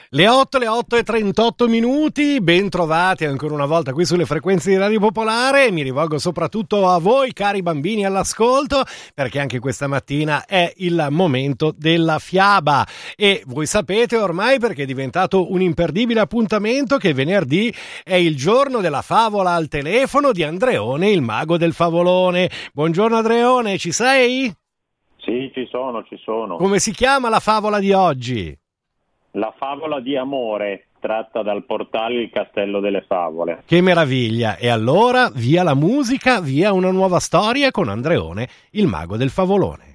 Le 8 e 38 minuti, ben trovati ancora una volta qui sulle frequenze di Radio Popolare. Mi rivolgo soprattutto a voi, cari bambini all'ascolto, perché anche questa mattina è il momento della fiaba. E voi sapete ormai, perché è diventato un imperdibile appuntamento, che venerdì è il giorno della favola al telefono di Andreone, il mago del favolone. Buongiorno Andreone, ci sei? Sì, ci sono. Come si chiama la favola di oggi? La favola di amore, tratta dal portale Il Castello delle Favole. Che meraviglia! E allora, via la musica, via una nuova storia con Andreone, il mago del favolone.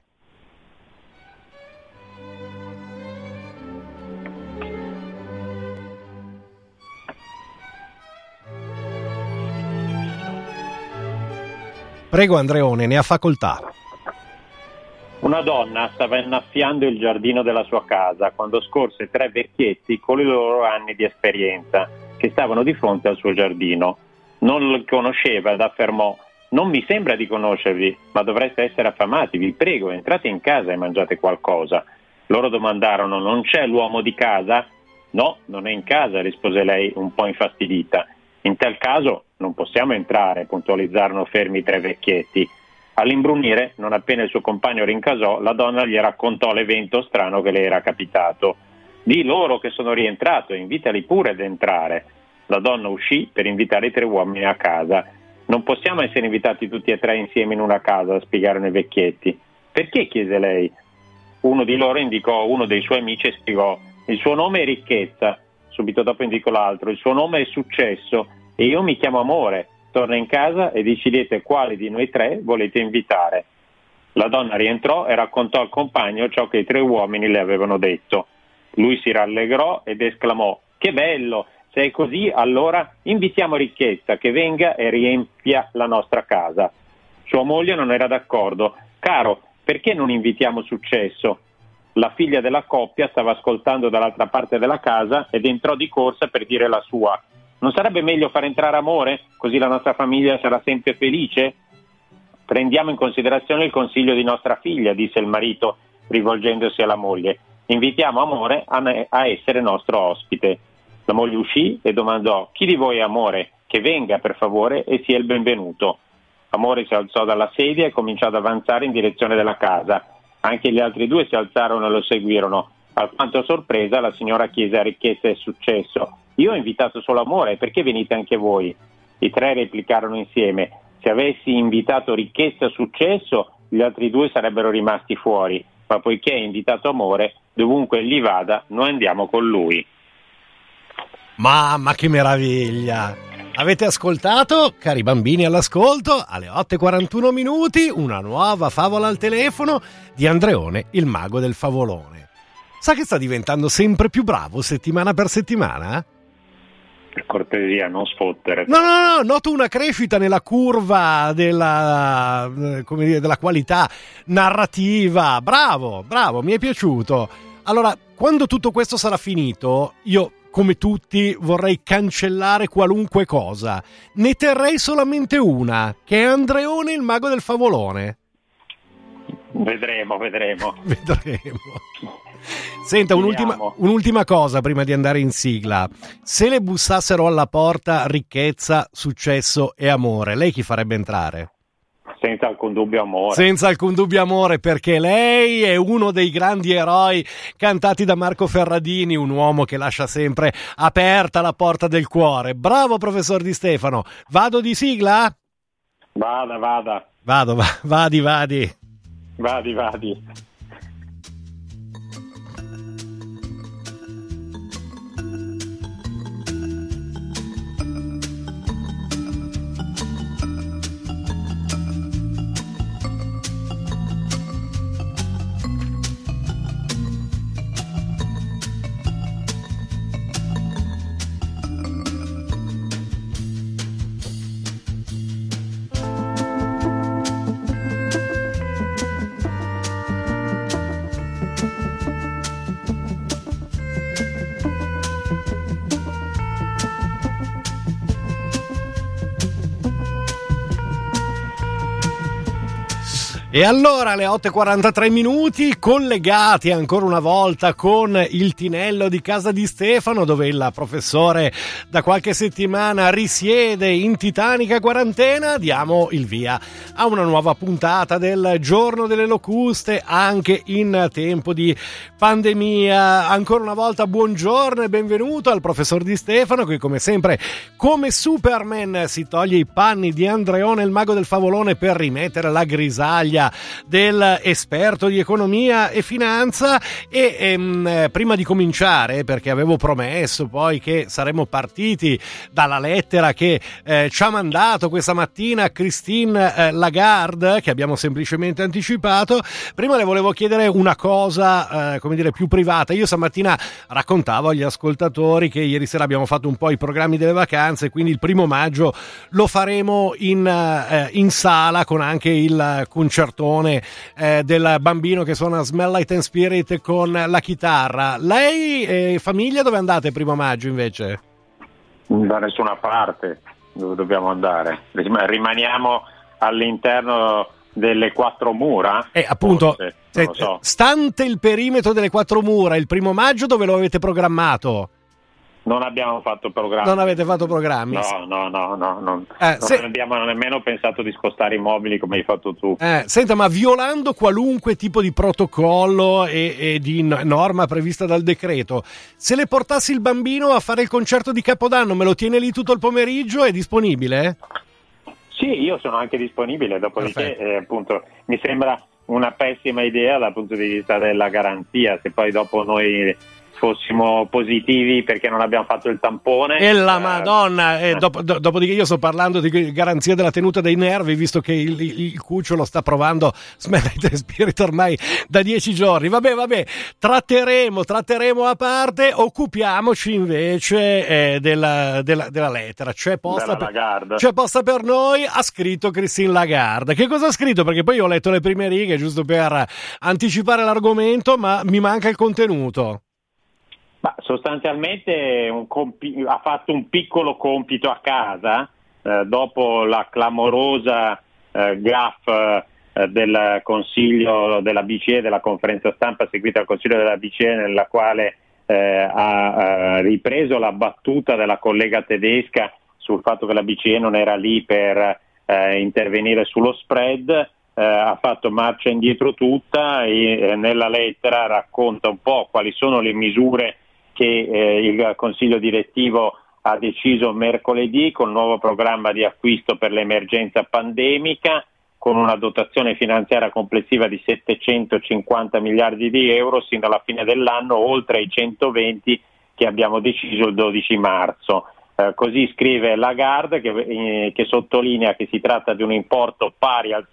Prego Andreone, ne ha facoltà. Una donna stava innaffiando il giardino della sua casa quando scorse 3 vecchietti con i loro anni di esperienza che stavano di fronte al suo giardino. Non li conosceva ed affermò: «Non mi sembra di conoscervi, ma dovreste essere affamati, vi prego, entrate in casa e mangiate qualcosa». Loro domandarono: «Non c'è l'uomo di casa?» «No, non è in casa», rispose lei un po' infastidita. «In tal caso non possiamo entrare», puntualizzarono fermi i 3 vecchietti. All'imbrunire, non appena il suo compagno rincasò, la donna gli raccontò l'evento strano che le era capitato. «Di loro che sono rientrato, invitali pure ad entrare». La donna uscì per invitare i 3 uomini a casa. «Non possiamo essere invitati tutti e 3 insieme in una casa», spiegarono i vecchietti. «Perché?», chiese lei. Uno di loro indicò uno dei suoi amici e spiegò: «Il suo nome è Ricchezza». Subito dopo indicò l'altro: «Il suo nome è Successo e io mi chiamo Amore. Torna in casa e decidete quale di noi 3 volete invitare». La donna rientrò e raccontò al compagno ciò che i 3 uomini le avevano detto. Lui si rallegrò ed esclamò: «Che bello! Se è così, allora invitiamo Ricchezza, che venga e riempia la nostra casa». Sua moglie non era d'accordo. «Caro, perché non invitiamo Successo?» La figlia della coppia stava ascoltando dall'altra parte della casa ed entrò di corsa per dire la sua. «Non sarebbe meglio far entrare Amore? Così la nostra famiglia sarà sempre felice?» «Prendiamo in considerazione il consiglio di nostra figlia», disse il marito rivolgendosi alla moglie. «Invitiamo Amore a essere nostro ospite». La moglie uscì e domandò: «Chi di voi è Amore? Che venga per favore e sia il benvenuto». Amore si alzò dalla sedia e cominciò ad avanzare in direzione della casa. Anche gli altri 2 si alzarono e lo seguirono. Alquanto sorpresa, la signora chiese a Ricchezza e Successo: «Io ho invitato solo Amore, perché venite anche voi?» I 3 replicarono insieme: «Se avessi invitato Ricchezza e Successo, gli altri 2 sarebbero rimasti fuori, ma poiché hai invitato Amore, dovunque egli vada, noi andiamo con lui». Mamma, che meraviglia! Avete ascoltato, cari bambini all'ascolto, alle 8:41 minuti, una nuova favola al telefono di Andreone, il mago del favolone. Sa che sta diventando sempre più bravo settimana per settimana? Per cortesia, non sfottere. No, noto una crescita nella curva della qualità narrativa. Bravo, mi è piaciuto. Allora, quando tutto questo sarà finito, io, come tutti, vorrei cancellare qualunque cosa. Ne terrei solamente una, che è Andreone, il mago del favolone. Vedremo. Senta, un'ultima cosa prima di andare in sigla. Se le bussassero alla porta Ricchezza, Successo e Amore, lei chi farebbe entrare? Senza alcun dubbio Amore. Senza alcun dubbio Amore, perché lei è uno dei grandi eroi cantati da Marco Ferradini, un uomo che lascia sempre aperta la porta del cuore. Bravo professor Di Stefano. Vado di sigla? Vada. Vadi. Vadi. E allora alle 8:43 minuti, collegati ancora una volta con il tinello di casa di Stefano, dove il professore da qualche settimana risiede in titanica quarantena, diamo il via a una nuova puntata del Giorno delle Locuste, anche in tempo di pandemia. Ancora una volta buongiorno e benvenuto al professor Di Stefano, che come sempre, come Superman, si toglie i panni di Andreone il mago del favolone per rimettere la grisaglia del esperto di economia e finanza. E prima di cominciare, perché avevo promesso poi che saremmo partiti dalla lettera che ci ha mandato questa mattina Christine Lagarde, che abbiamo semplicemente anticipato, prima le volevo chiedere una cosa più privata. Io stamattina raccontavo agli ascoltatori che ieri sera abbiamo fatto un po' i programmi delle vacanze, quindi il 1° maggio lo faremo in sala con anche il concertone del bambino che suona Smell Light and Spirit con la chitarra. Lei e famiglia dove andate il 1° maggio invece? Da nessuna parte. Dove dobbiamo andare? Rimaniamo all'interno delle 4 mura? Appunto, forse, non lo so. Stante il perimetro delle 4 mura, il 1° maggio dove lo avete programmato? Non abbiamo fatto programmi. Non avete fatto programmi? No. Non abbiamo nemmeno pensato di spostare i mobili come hai fatto tu. Senta, ma violando qualunque tipo di protocollo e di norma prevista dal decreto, se le portassi il bambino a fare il concerto di Capodanno, me lo tiene lì tutto il pomeriggio? È disponibile? Sì, io sono anche disponibile, dopodiché appunto mi sembra una pessima idea dal punto di vista della garanzia, se poi dopo noi fossimo positivi perché non abbiamo fatto il tampone. E la Madonna! Dopodiché io sto parlando di garanzia della tenuta dei nervi, visto che il cucciolo sta provando Smell Light and Spirit ormai da 10 giorni. Vabbè, tratteremo a parte, occupiamoci invece della lettera. C'è posta per noi, ha scritto Christine Lagarde. Che cosa ha scritto? Perché poi io ho letto le prime righe, giusto per anticipare l'argomento, ma mi manca il contenuto. Ma sostanzialmente ha fatto un piccolo compito a casa dopo la clamorosa gaffe del Consiglio della BCE, della conferenza stampa seguita al Consiglio della BCE, nella quale ha ripreso la battuta della collega tedesca sul fatto che la BCE non era lì per intervenire sullo spread. Ha fatto marcia indietro tutta e nella lettera racconta un po' quali sono le misure che il Consiglio direttivo ha deciso mercoledì, con il nuovo programma di acquisto per l'emergenza pandemica, con una dotazione finanziaria complessiva di 750 miliardi di euro sino alla fine dell'anno, oltre ai 120 che abbiamo deciso il 12 marzo. Così scrive Lagarde, che sottolinea che si tratta di un importo pari al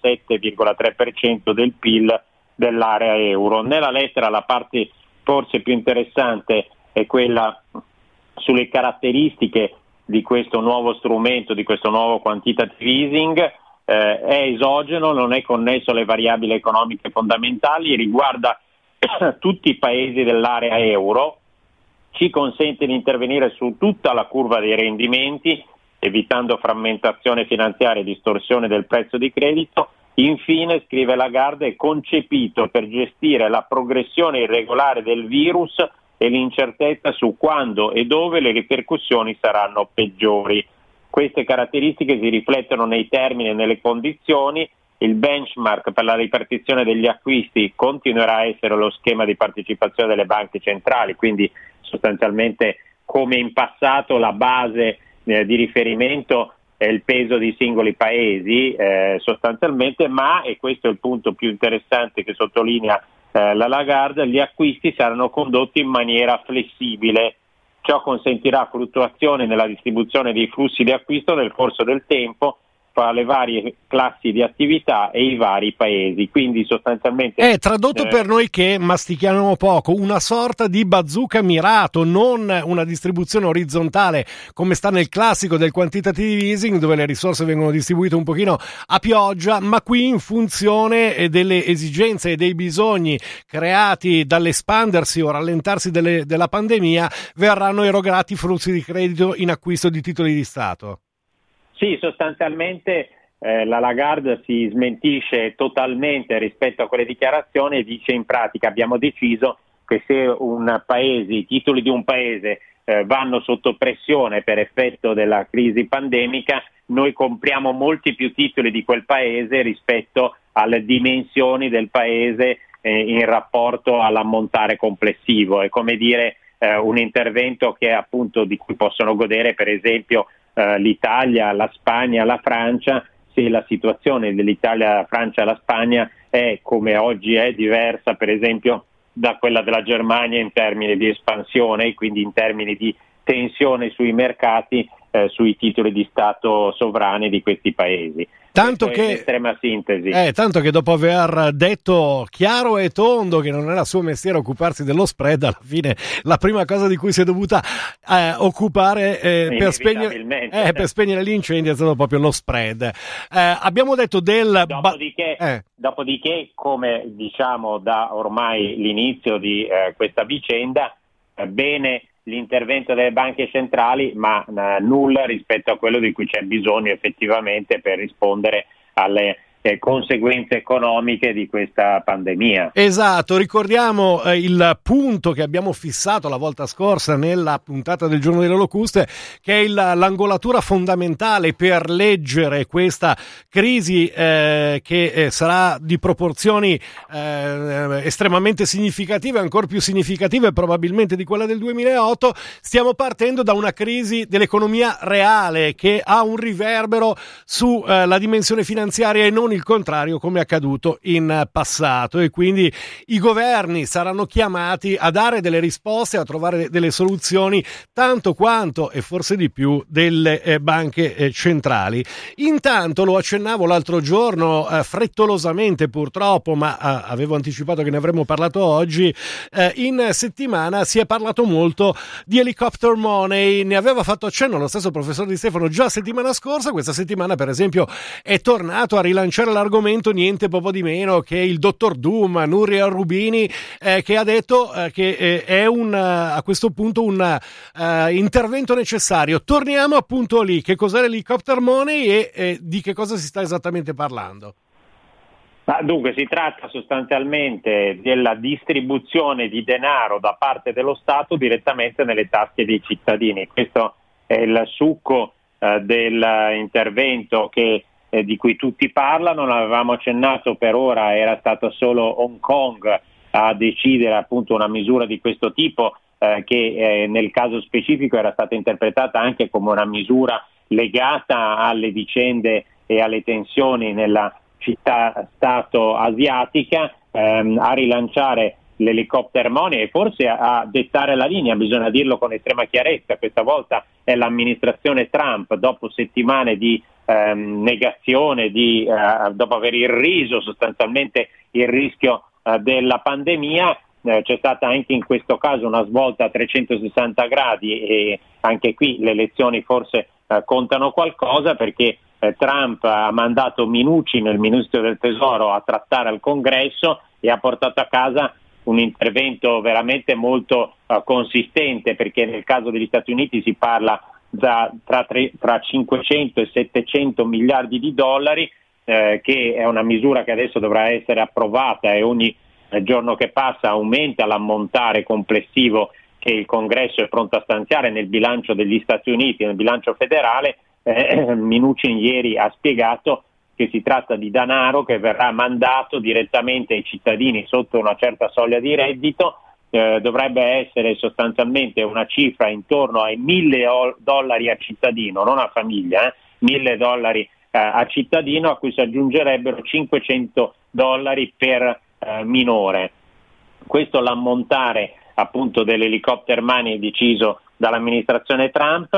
7,3% del PIL dell'area euro. Nella lettera la parte forse più interessante è quella sulle caratteristiche di questo nuovo strumento, di questo nuovo quantitative easing. È esogeno, non è connesso alle variabili economiche fondamentali, riguarda tutti i paesi dell'area euro, ci consente di intervenire su tutta la curva dei rendimenti, evitando frammentazione finanziaria e distorsione del prezzo di credito. Infine, scrive Lagarde, è concepito per gestire la progressione irregolare del virus e l'incertezza su quando e dove le ripercussioni saranno peggiori. Queste caratteristiche si riflettono nei termini e nelle condizioni. Il benchmark per la ripartizione degli acquisti continuerà a essere lo schema di partecipazione delle banche centrali, quindi sostanzialmente come in passato la base di riferimento è il peso dei singoli paesi sostanzialmente, ma, e questo è il punto più interessante che sottolinea la Lagarde, gli acquisti saranno condotti in maniera flessibile. Ciò consentirà fluttuazioni nella distribuzione dei flussi di acquisto nel corso del tempo fra le varie classi di attività e i vari paesi, quindi sostanzialmente tradotto per noi che mastichiamo poco, una sorta di bazooka mirato, non una distribuzione orizzontale come sta nel classico del quantitative easing, dove le risorse vengono distribuite un pochino a pioggia, ma qui in funzione delle esigenze e dei bisogni creati dall'espandersi o rallentarsi della pandemia verranno erogati flussi di credito in acquisto di titoli di Stato. Sì, sostanzialmente la Lagarde si smentisce totalmente rispetto a quelle dichiarazioni e dice in pratica abbiamo deciso che se i titoli di un paese vanno sotto pressione per effetto della crisi pandemica, noi compriamo molti più titoli di quel paese rispetto alle dimensioni del paese in rapporto all'ammontare complessivo. È come dire un intervento che appunto di cui possono godere per esempio l'Italia, la Spagna, la Francia, se la situazione dell'Italia, la Francia e la Spagna è come oggi è diversa per esempio da quella della Germania in termini di espansione e quindi in termini di tensione sui mercati, sui titoli di Stato sovrani di questi paesi. Tanto che, in estrema sintesi. Tanto che dopo aver detto chiaro e tondo che non era suo mestiere occuparsi dello spread, alla fine la prima cosa di cui si è dovuta occupare per spegnere l'incendio è stato proprio lo spread. Abbiamo detto Dopodiché, come diciamo da ormai l'inizio di questa vicenda, bene l'intervento delle banche centrali, ma nulla rispetto a quello di cui c'è bisogno effettivamente per rispondere alle conseguenze economiche di questa pandemia. Esatto, ricordiamo il punto che abbiamo fissato la volta scorsa nella puntata del Giorno delle Locuste, che è l'angolatura fondamentale per leggere questa crisi che sarà di proporzioni estremamente significative, ancora più significative probabilmente di quella del 2008. Stiamo partendo da una crisi dell'economia reale che ha un riverbero su la dimensione finanziaria e non il contrario, come è accaduto in passato, e quindi i governi saranno chiamati a dare delle risposte, a trovare delle soluzioni, tanto quanto e forse di più delle banche centrali. Intanto, lo accennavo l'altro giorno frettolosamente purtroppo, ma avevo anticipato che ne avremmo parlato oggi, in settimana si è parlato molto di helicopter money. Ne aveva fatto accenno lo stesso professor Di Stefano già settimana scorsa. Questa settimana per esempio è tornato a rilanciare l'argomento niente poco di meno che il dottor Doom, Nouriel Roubini, che ha detto che è a questo punto un intervento necessario. Torniamo appunto lì. Che cos'è l'helicopter money e di che cosa si sta esattamente parlando? Dunque si tratta sostanzialmente della distribuzione di denaro da parte dello Stato direttamente nelle tasche dei cittadini. Questo è il succo dell'intervento di cui tutti parlano. Non avevamo accennato per ora, era stato solo Hong Kong a decidere appunto una misura di questo tipo che nel caso specifico era stata interpretata anche come una misura legata alle vicende e alle tensioni nella città-stato asiatica, a rilanciare l'helicopter money e forse a dettare la linea. Bisogna dirlo con estrema chiarezza, questa volta è l'amministrazione Trump, dopo settimane di negazione, dopo aver irriso sostanzialmente il rischio della pandemia, c'è stata anche in questo caso una svolta a 360 gradi e anche qui le elezioni forse contano qualcosa, perché Trump ha mandato Mnuchin, il ministro del tesoro, a trattare al Congresso e ha portato a casa un intervento veramente molto consistente, perché nel caso degli Stati Uniti si parla tra 500 e 700 miliardi di dollari, che è una misura che adesso dovrà essere approvata e ogni giorno che passa aumenta l'ammontare complessivo che il Congresso è pronto a stanziare nel bilancio degli Stati Uniti, nel bilancio federale. Mnuchin ieri ha spiegato che si tratta di denaro che verrà mandato direttamente ai cittadini sotto una certa soglia di reddito. Dovrebbe essere sostanzialmente una cifra intorno ai $1.000 a cittadino, non a famiglia, $1.000 a cittadino, a cui si aggiungerebbero $500 per minore. Questo l'ammontare appunto dell'helicopter money deciso dall'amministrazione Trump.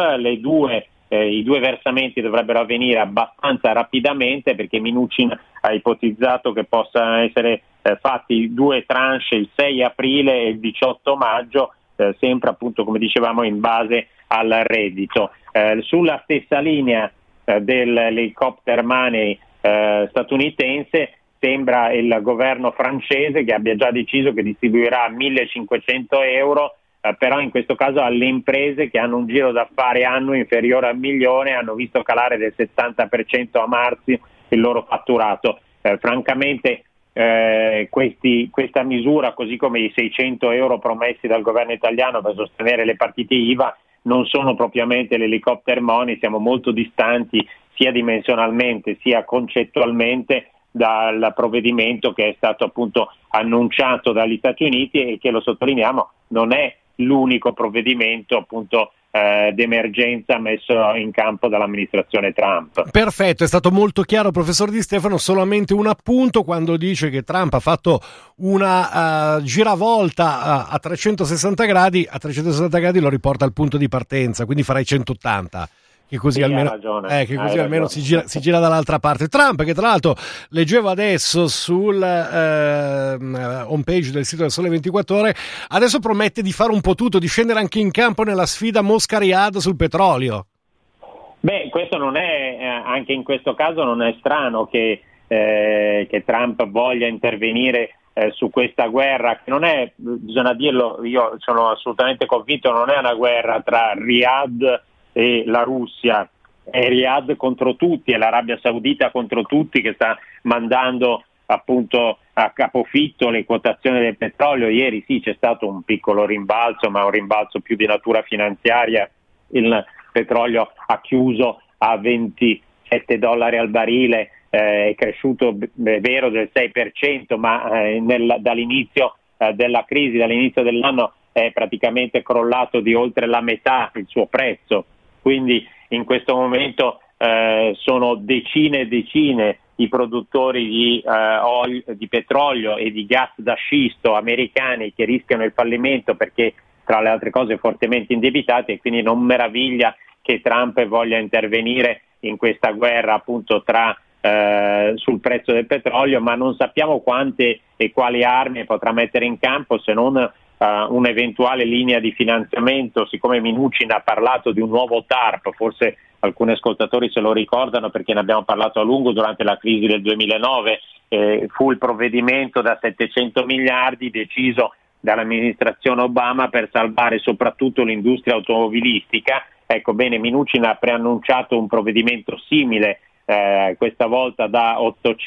I due versamenti dovrebbero avvenire abbastanza rapidamente, perché Mnuchin ha ipotizzato che possano essere fatti 2 tranche il 6 aprile e il 18 maggio, sempre appunto come dicevamo in base al reddito. Sulla stessa linea dell'helicopter money statunitense sembra il governo francese che abbia già deciso che distribuirà 1.500 euro, però in questo caso alle imprese che hanno un giro d'affari annuo inferiore al 1 milione, hanno visto calare del 70% a marzo il loro fatturato. Francamente questa misura, così come i 600 euro promessi dal governo italiano per sostenere le partite IVA, non sono propriamente l'helicopter money, siamo molto distanti sia dimensionalmente sia concettualmente dal provvedimento che è stato appunto annunciato dagli Stati Uniti e che, lo sottolineiamo, non è l'unico provvedimento appunto d'emergenza messo in campo dall'amministrazione Trump. Perfetto, è stato molto chiaro, professor Di Stefano. Solamente un appunto: quando dice che Trump ha fatto una giravolta a 360 gradi, lo riporta al punto di partenza, quindi farai 180. Che così sì, almeno, almeno si gira dall'altra parte. Trump, che tra l'altro leggevo adesso sul homepage del sito del Sole 24 Ore, adesso promette di fare un po' tutto, di scendere anche in campo nella sfida Mosca-Riyadh sul petrolio. Beh, questo non è, anche in questo caso non è strano che Trump voglia intervenire su questa guerra, che non è, bisogna dirlo, io sono assolutamente convinto, non è una guerra tra Riyadh e la Russia, è Riyadh contro tutti, è l'Arabia Saudita contro tutti, che sta mandando appunto a capofitto le quotazioni del petrolio. Ieri sì, c'è stato un piccolo rimbalzo, ma un rimbalzo più di natura finanziaria. Il petrolio ha chiuso a $27 al barile, è cresciuto, è vero, del 6%, ma dall'inizio della crisi, dall'inizio dell'anno, è praticamente crollato di oltre la metà il suo prezzo. Quindi in questo momento sono decine e decine i produttori di petrolio e di gas da scisto americani che rischiano il fallimento, perché tra le altre cose fortemente indebitati, e quindi non meraviglia che Trump voglia intervenire in questa guerra appunto sul prezzo del petrolio, ma non sappiamo quante e quali armi potrà mettere in campo, se non un'eventuale linea di finanziamento. Siccome Mnuchin ha parlato di un nuovo TARP, forse alcuni ascoltatori se lo ricordano perché ne abbiamo parlato a lungo durante la crisi del 2009, fu il provvedimento da 700 miliardi deciso dall'amministrazione Obama per salvare soprattutto l'industria automobilistica. Ecco, bene, Mnuchin ha preannunciato un provvedimento simile, questa volta da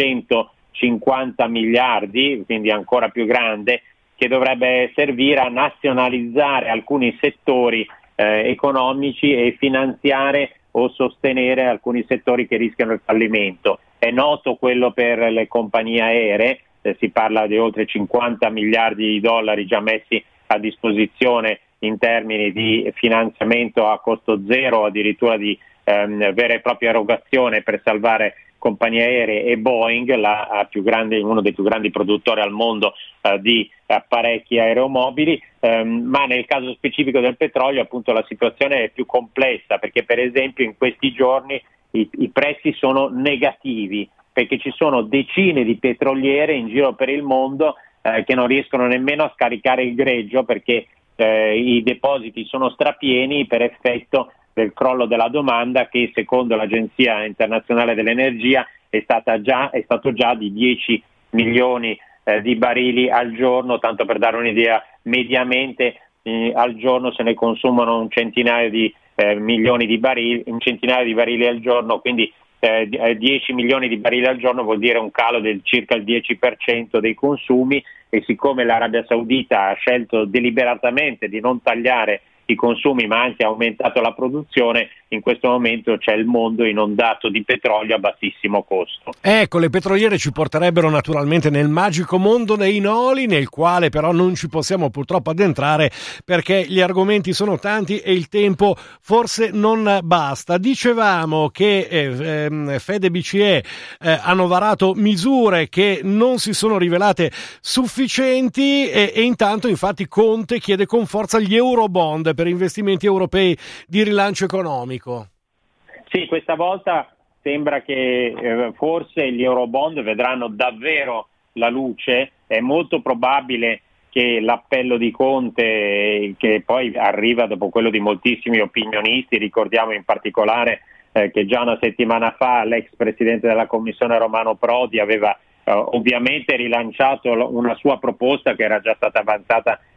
850 miliardi, quindi ancora più grande, che dovrebbe servire a nazionalizzare alcuni settori economici e finanziare o sostenere alcuni settori che rischiano il fallimento. È noto quello per le compagnie aeree, si parla di oltre 50 miliardi di dollari già messi a disposizione in termini di finanziamento a costo zero, addirittura di vera e propria erogazione per salvare compagnie aeree, e Boeing, uno dei più grandi produttori al mondo di apparecchi aeromobili, ma nel caso specifico del petrolio appunto la situazione è più complessa, perché per esempio in questi giorni i prezzi sono negativi, perché ci sono decine di petroliere in giro per il mondo che non riescono nemmeno a scaricare il greggio, perché i depositi sono strapieni per effetto del crollo della domanda, che secondo l'Agenzia Internazionale dell'Energia è stato già di 10 milioni di barili al giorno. Tanto per dare un'idea, mediamente al giorno se ne consumano un centinaio di barili al giorno, quindi 10 milioni di barili al giorno vuol dire un calo del circa il 10% dei consumi, e siccome l'Arabia Saudita ha scelto deliberatamente di non tagliare i consumi ma anzi ha aumentato la produzione, in questo momento c'è il mondo inondato di petrolio a bassissimo costo. Ecco, le petroliere ci porterebbero naturalmente nel magico mondo dei noli, nel quale però non ci possiamo purtroppo addentrare perché gli argomenti sono tanti e il tempo forse non basta. Dicevamo che Fed e BCE hanno varato misure che non si sono rivelate sufficienti e intanto infatti Conte chiede con forza gli eurobond per investimenti europei di rilancio economico. Sì, questa volta sembra che forse gli eurobond vedranno davvero la luce. È molto probabile che l'appello di Conte, che poi arriva dopo quello di moltissimi opinionisti, ricordiamo in particolare che già una settimana fa l'ex presidente della Commissione Romano Prodi aveva ovviamente rilanciato una sua proposta che era già stata avanzata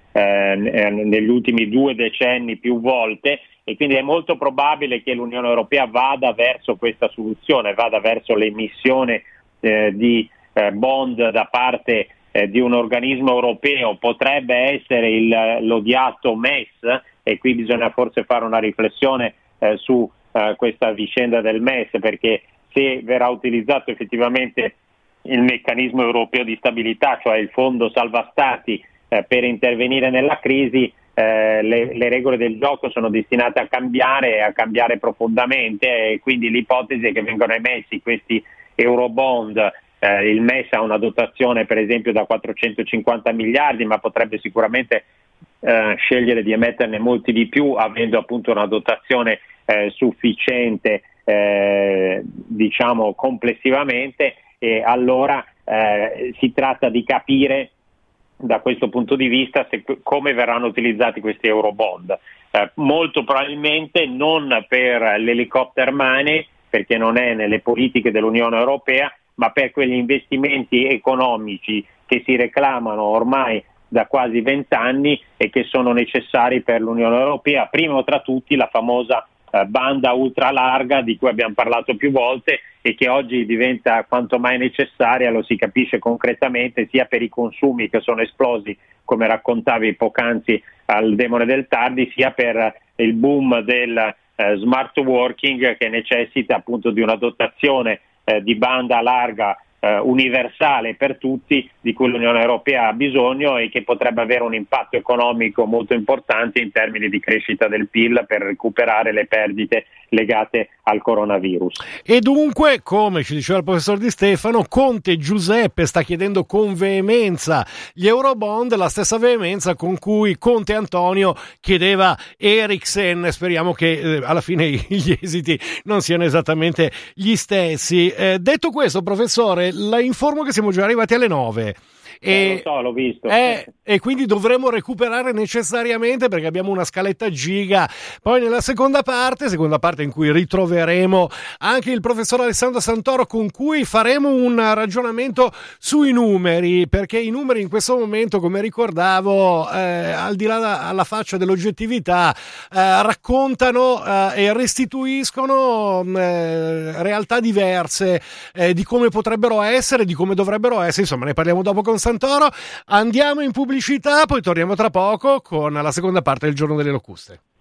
negli ultimi 2 decenni più volte, e quindi è molto probabile che l'Unione Europea vada verso questa soluzione, vada verso l'emissione di bond da parte di un organismo europeo. Potrebbe essere l'odiato MES, e qui bisogna forse fare una riflessione su questa vicenda del MES, perché se verrà utilizzato effettivamente il meccanismo europeo di stabilità, cioè il fondo salva stati, per intervenire nella crisi, le regole del gioco sono destinate a cambiare profondamente, e quindi l'ipotesi è che vengano emessi questi eurobond. Il MES ha una dotazione per esempio da 450 miliardi, ma potrebbe sicuramente scegliere di emetterne molti di più, avendo appunto una dotazione sufficiente, diciamo complessivamente. E allora si tratta di capire da questo punto di vista come verranno utilizzati questi eurobond. Molto probabilmente non per l'helicopter money, perché non è nelle politiche dell'Unione Europea, ma per quegli investimenti economici che si reclamano ormai da quasi 20 anni e che sono necessari per l'Unione Europea, primo tra tutti la famosa banda ultralarga di cui abbiamo parlato più volte e che oggi diventa quanto mai necessaria, lo si capisce concretamente sia per i consumi che sono esplosi, come raccontavi poc'anzi al Demone del Tardi, sia per il boom del smart working, che necessita appunto di una dotazione di banda larga universale per tutti, di cui l'Unione Europea ha bisogno e che potrebbe avere un impatto economico molto importante in termini di crescita del PIL per recuperare le perdite legate al coronavirus. E dunque, come ci diceva il professor Di Stefano, Conte Giuseppe sta chiedendo con veemenza gli eurobond, la stessa veemenza con cui Conte Antonio chiedeva Ericsson. Speriamo che alla fine gli esiti non siano esattamente gli stessi. Detto questo, professore, la informo che siamo già arrivati alle 9. Lo so, l'ho visto. E quindi dovremo recuperare necessariamente, perché abbiamo una scaletta giga. Poi nella seconda parte in cui ritroveremo anche il professor Alessandro Santoro, con cui faremo un ragionamento sui numeri, perché i numeri in questo momento, come ricordavo, al di là alla faccia dell'oggettività, raccontano e restituiscono realtà diverse di come potrebbero essere, di come dovrebbero essere. Insomma, ne parliamo dopo con Santoro. Andiamo in pubblicità, poi torniamo tra poco con la seconda parte del Giorno delle Locuste.